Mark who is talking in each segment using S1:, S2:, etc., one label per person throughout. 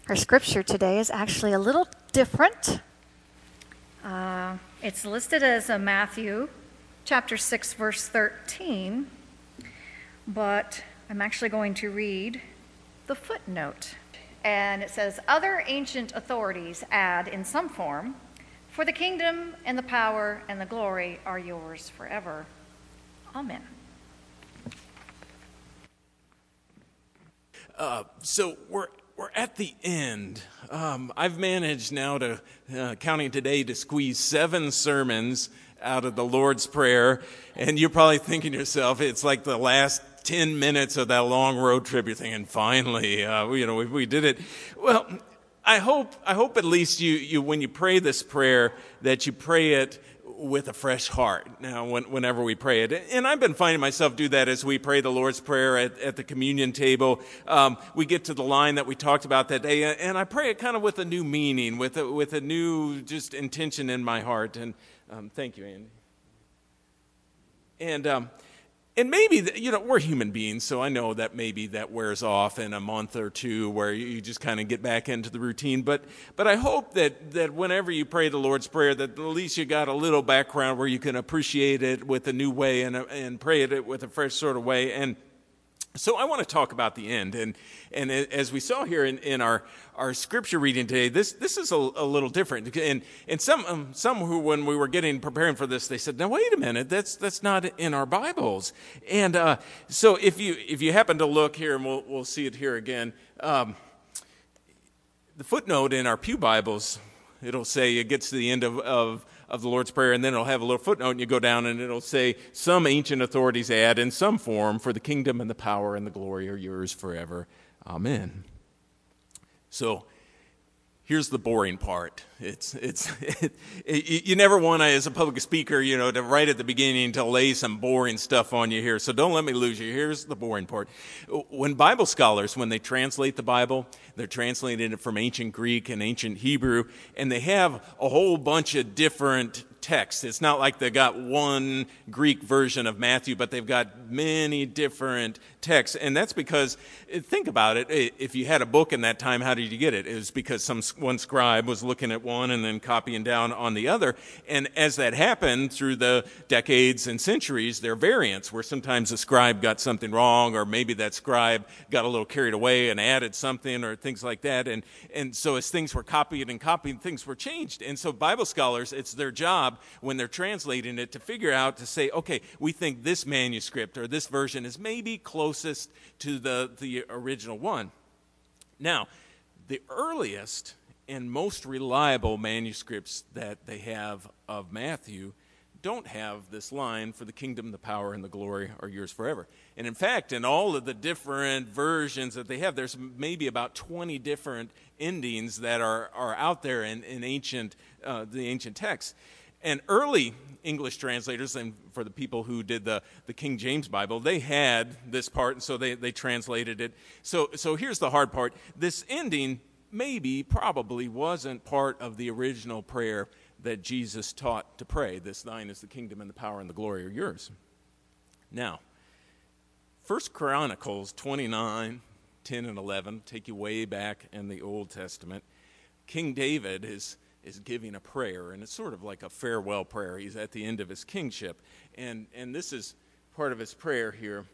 S1: Our scripture today is actually a little different. It's listed as a Matthew chapter 6, verse 13, but I'm actually going to read the footnote. And it says, "Other ancient authorities add in some form, 'For the kingdom and the power and the glory are yours forever. Amen.'"
S2: So we're at the end. I've managed now to, counting today, to squeeze 7 sermons out of the Lord's Prayer. And you're probably thinking to yourself, it's like the last 10 minutes of that long road trip. You're thinking, finally, we did it. Well, I hope at least you when you pray this prayer, that you pray it with a fresh heart now whenever we pray it. And I've been finding myself do that as we pray the Lord's Prayer at the communion table. We get to the line that we talked about that day, and I pray it kind of with a new meaning, with a new just intention in my heart. And thank you, Andy. And maybe, we're human beings, so I know that maybe that wears off in a month or two where you just kind of get back into the routine. But I hope that whenever you pray the Lord's Prayer, that at least you got a little background where you can appreciate it with a new way and pray it with a fresh sort of way. And so I want to talk about the end. And as we saw here in our scripture reading today, this is a little different. And some who, when we were preparing for this, they said, "Now wait a minute, that's not in our Bibles." And so if you happen to look here, and we'll see it here again, the footnote in our pew Bibles, it'll say, it gets to the end of the Lord's Prayer, and then it'll have a little footnote, and you go down, and it'll say, "Some ancient authorities add in some form, 'For the kingdom and the power and the glory are yours forever. Amen.'" So here's the boring part. You never want to, as a public speaker, to right at the beginning to lay some boring stuff on you here. So don't let me lose you. Here's the boring part. When Bible scholars, when they translate the Bible, they're translating it from ancient Greek and ancient Hebrew, and they have a whole bunch of different texts. It's not like they got one Greek version of Matthew, but they've got many different texts. And that's because, think about it, if you had a book in that time, how did you get it? It was because one scribe was looking at one and then copying down on the other. And as that happened through the decades and centuries, there are variants where sometimes the scribe got something wrong, or maybe that scribe got a little carried away and added something or things like that. And so as things were copied, things were changed. And so Bible scholars, it's their job when they're translating it to figure out, to say, okay, we think this manuscript or this version is maybe closest to the original one. Now, the earliest and most reliable manuscripts that they have of Matthew don't have this line, "For the kingdom, the power, and the glory are yours forever." And in fact, in all of the different versions that they have, there's maybe about 20 different endings that are out there in the ancient texts. And early English translators, and for the people who did the King James Bible, they had this part, and so they translated it. So here's the hard part. This ending probably wasn't part of the original prayer that Jesus taught to pray. "This thine is the kingdom and the power and the glory are yours." Now, 1 Chronicles 29, 10 and 11, take you way back in the Old Testament. King David is giving a prayer, and it's sort of like a farewell prayer. He's at the end of his kingship, and this is part of his prayer here.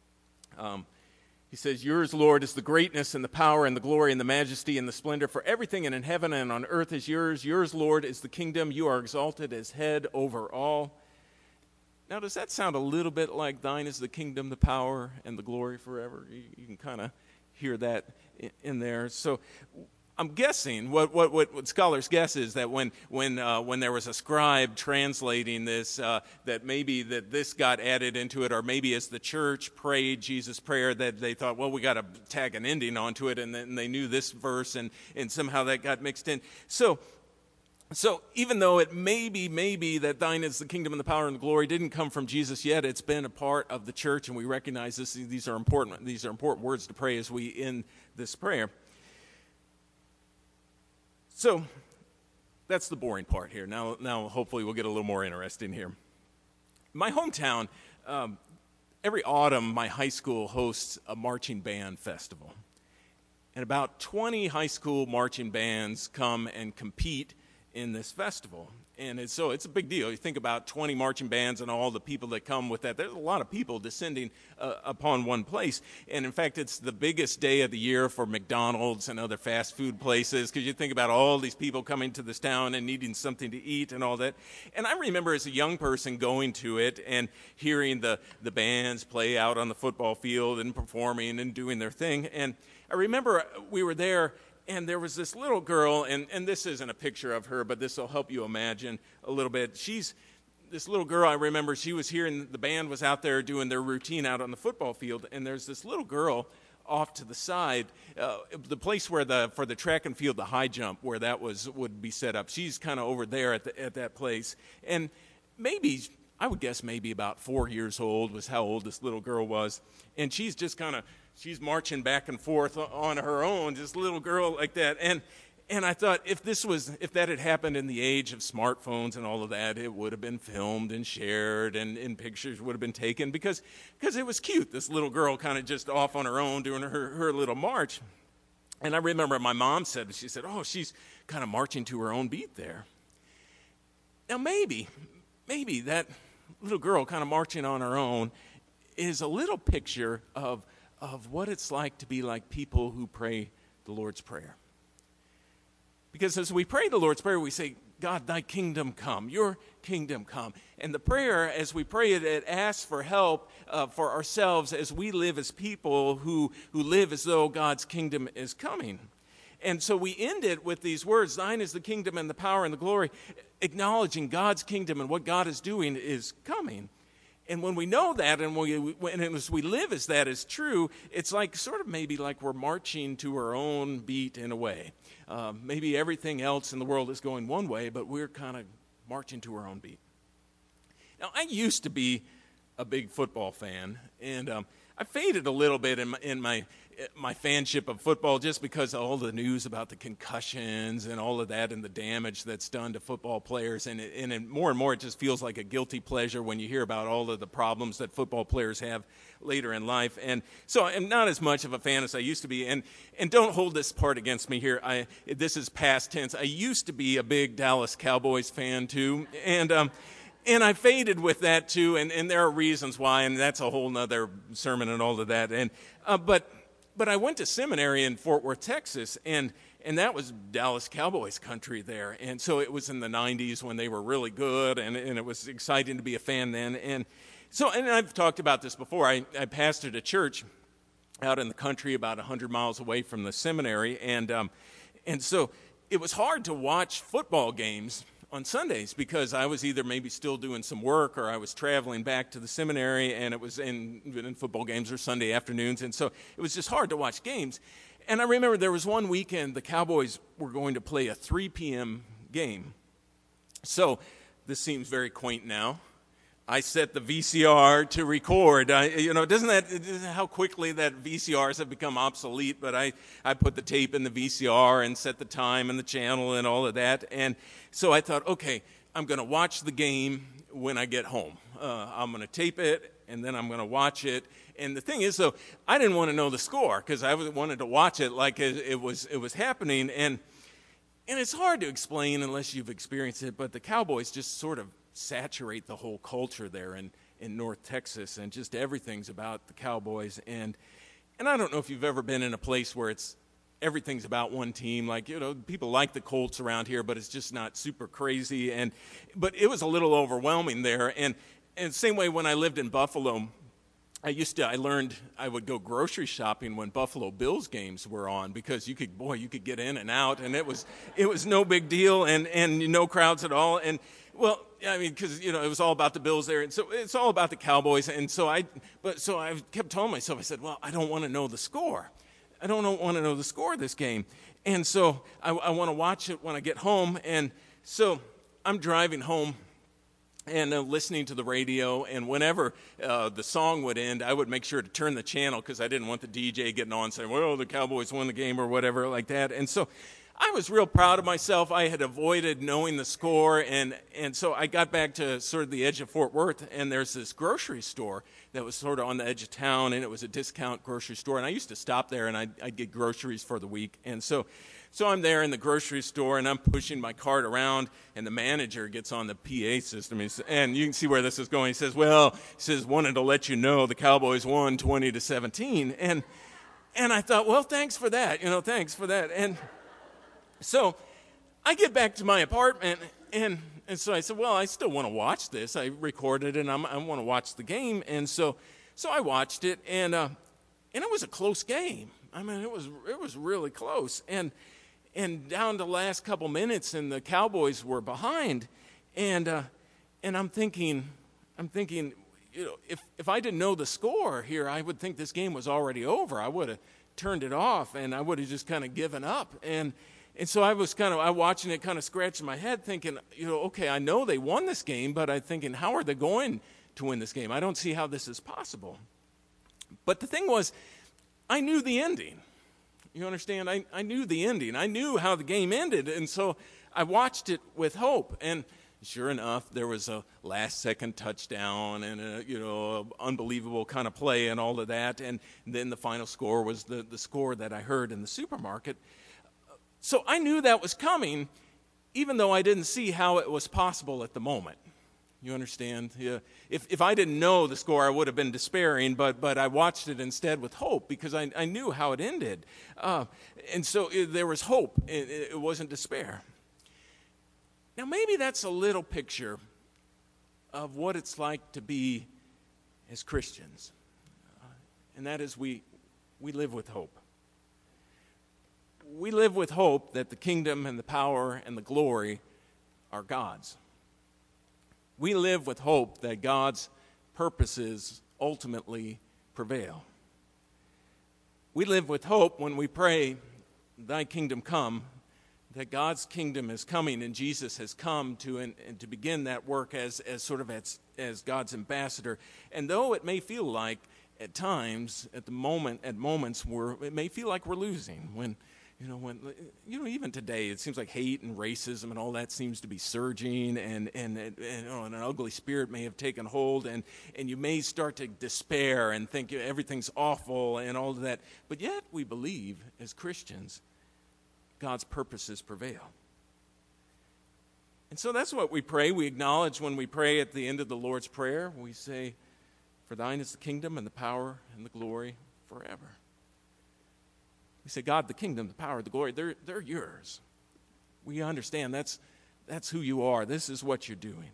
S2: He says, "Yours, Lord, is the greatness and the power and the glory and the majesty and the splendor, for everything in heaven and on earth is yours. Yours, Lord, is the kingdom. You are exalted as head over all." Now, does that sound a little bit like "Thine is the kingdom, the power, and the glory forever"? You can kind of hear that in there. So I'm guessing what scholars guess is that when there was a scribe translating this, that maybe that this got added into it, or maybe as the church prayed Jesus' prayer, that they thought, well, we got to tag an ending onto it, and then they knew this verse, and somehow that got mixed in. So even though it may be that "Thine is the kingdom and the power and the glory" didn't come from Jesus yet, it's been a part of the church, and we recognize this. These are important words to pray as we end this prayer. So that's the boring part here. Now hopefully we'll get a little more interesting here. My hometown, every autumn, my high school hosts a marching band festival. and about 20 high school marching bands come and compete in this festival. And it's a big deal. You think about 20 marching bands and all the people that come with that. There's a lot of people descending upon one place. And in fact, it's the biggest day of the year for McDonald's and other fast food places, because you think about all these people coming to this town and needing something to eat and all that. And I remember as a young person going to it and hearing the bands play out on the football field and performing and doing their thing. And I remember we were there, and there was this little girl, and this isn't a picture of her, but this will help you imagine a little bit. This little girl, I remember, she was here, and the band was out there doing their routine out on the football field, and there's this little girl off to the side, the place where for the track and field, the high jump, where that would be set up. She's kind of over there at that place, and maybe, I would guess maybe about 4 years old was how old this little girl was, and she's just she's marching back and forth on her own, this little girl like that. And I thought, if that had happened in the age of smartphones and all of that, it would have been filmed and shared, and pictures would have been taken, because it was cute, this little girl kind of just off on her own doing her little march. And I remember my mom said, oh, she's kind of marching to her own beat there. Now maybe that little girl kind of marching on her own is a little picture of what it's like to be like people who pray the Lord's Prayer. Because as we pray the Lord's Prayer, we say, God, thy kingdom come, your kingdom come. And the prayer, as we pray it asks for help for ourselves as we live as people who live as though God's kingdom is coming. And so we end it with these words, thine is the kingdom and the power and the glory, acknowledging God's kingdom and what God is doing is coming. And when we know that, and as we live as that is true, it's like sort of maybe like we're marching to our own beat in a way. Maybe everything else in the world is going one way, but we're kind of marching to our own beat. Now, I used to be a big football fan, and I faded a little bit in my fanship of football just because of all the news about the concussions and all of that and the damage that's done to football players. And more and more it just feels like a guilty pleasure when you hear about all of the problems that football players have later in life. And so I'm not as much of a fan as I used to be. And don't hold this part against me here. This is past tense. I used to be a big Dallas Cowboys fan too. And I faded with that too, and there are reasons why, and that's a whole nother sermon and all of that. And but I went to seminary in Fort Worth, Texas, and that was Dallas Cowboys country there. And so it was in the 90s when they were really good, and it was exciting to be a fan then. And I've talked about this before. I pastored a church out in the country about 100 miles away from the seminary, and so it was hard to watch football games on Sundays because I was either maybe still doing some work or I was traveling back to the seminary, and it was in football games or Sunday afternoons, and so it was just hard to watch games. And I remember there was one weekend the Cowboys were going to play a 3 p.m. game. So this seems very quaint now. I set the VCR to record. Doesn't how quickly that VCRs have become obsolete? But I put the tape in the VCR and set the time and the channel and all of that. And so I thought, okay, I'm going to watch the game when I get home. I'm going to tape it, and then I'm going to watch it. And the thing is, though, I didn't want to know the score because I wanted to watch it like it was happening. And it's hard to explain unless you've experienced it, but the Cowboys just sort of saturate the whole culture there in North Texas, and just everything's about the Cowboys. And I don't know if you've ever been in a place where everything's about one team. Like, people like the Colts around here, but it's just not super crazy. But it was a little overwhelming there. And same way when I lived in Buffalo, I learned I would go grocery shopping when Buffalo Bills games were on, because you could get in and out, and it was no big deal, and no crowds at all. And well, I mean, because it was all about the Bills there, and so it's all about the Cowboys. And so I kept telling myself, I said, well, I don't want to know the score. I don't want to know the score of this game, and so I want to watch it when I get home. And so I'm driving home and listening to the radio, and whenever the song would end, I would make sure to turn the channel because I didn't want the DJ getting on saying, well, the Cowboys won the game or whatever like that. And so I was real proud of myself. I had avoided knowing the score, and so I got back to sort of the edge of Fort Worth, and there's this grocery store that was sort of on the edge of town, and it was a discount grocery store, and I used to stop there, and I'd get groceries for the week. And so I'm there in the grocery store, and I'm pushing my cart around, and the manager gets on the PA system, and you can see where this is going. He says, wanted to let you know the Cowboys won 20-17, and I thought, well, thanks for that, thanks for that. And so I get back to my apartment, and so I said, well, I still want to watch this. I recorded it, and I want to watch the game. And so I watched it, and it was a close game. I mean, it was really close. And down to the last couple minutes, and the Cowboys were behind. And I'm thinking, if I didn't know the score here, I would think this game was already over. I would have turned it off, and I would have just kind of given up. And so I was watching it, kind of scratching my head, thinking, okay, I know they won this game, but I'm thinking, how are they going to win this game? I don't see how this is possible. But the thing was, I knew the ending. You understand? I knew the ending. I knew how the game ended, and so I watched it with hope. And sure enough, there was a last-second touchdown and a unbelievable kind of play and all of that. And then the final score was the score that I heard in the supermarket. So I knew that was coming, even though I didn't see how it was possible at the moment. You understand? Yeah. If I didn't know the score, I would have been despairing, but I watched it instead with hope because I knew how it ended. And so there was hope. It wasn't despair. Now, maybe that's a little picture of what it's like to be as Christians. And that is we live with hope. We live with hope that the kingdom and the power and the glory are God's. We live with hope that God's purposes ultimately prevail. We live with hope when we pray, thy kingdom come, that God's kingdom is coming and Jesus has come to begin that work as God's ambassador. And though it may feel like at times, at moments it may feel like we're losing when even today it seems like hate and racism and all that seems to be surging, and an ugly spirit may have taken hold, and you may start to despair and think everything's awful and all of that. But yet we believe as Christians God's purposes prevail. And so that's what we pray. We acknowledge when we pray at the end of the Lord's Prayer, we say, for thine is the kingdom and the power and the glory forever. We say, God, the kingdom, the power, the glory, they're yours. We understand that's who you are. This is what you're doing.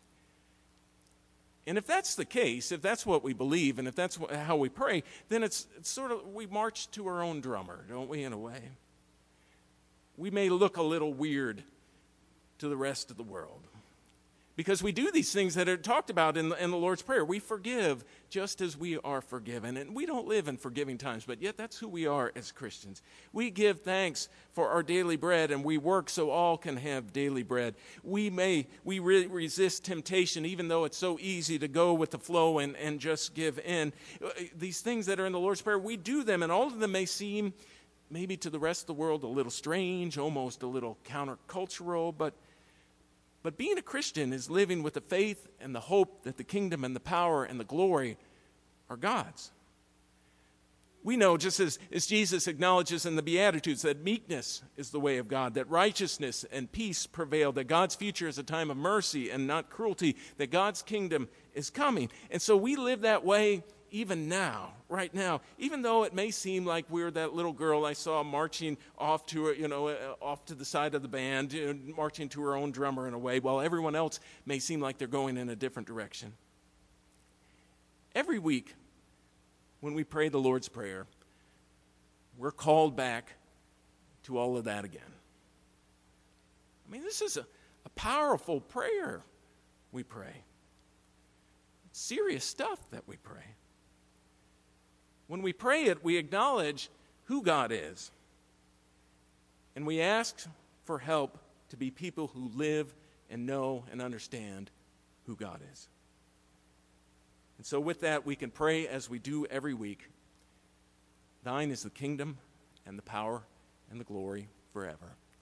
S2: And if that's the case, if that's what we believe, and if that's how we pray, then it's sort of, we march to our own drummer, don't we, in a way? We may look a little weird to the rest of the world, because we do these things that are talked about in the Lord's Prayer. We forgive just as we are forgiven. And we don't live in forgiving times, but yet that's who we are as Christians. We give thanks for our daily bread, and we work so all can have daily bread. We resist temptation, even though it's so easy to go with the flow and just give in. These things that are in the Lord's Prayer, we do them, and all of them may seem maybe to the rest of the world a little strange, almost a little countercultural, but being a Christian is living with the faith and the hope that the kingdom and the power and the glory are God's. We know, just as Jesus acknowledges in the Beatitudes, that meekness is the way of God, that righteousness and peace prevail, that God's future is a time of mercy and not cruelty, that God's kingdom is coming. And so we live that way even now, right now, even though it may seem like we're that little girl I saw marching off to off to the side of the band, marching to her own drummer in a way, while everyone else may seem like they're going in a different direction. Every week, when we pray the Lord's Prayer, we're called back to all of that again. I mean, this is a powerful prayer we pray. It's serious stuff that we pray. When we pray it, we acknowledge who God is. And we ask for help to be people who live and know and understand who God is. And so with that, we can pray as we do every week. Thine is the kingdom and the power and the glory forever.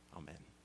S2: Amen.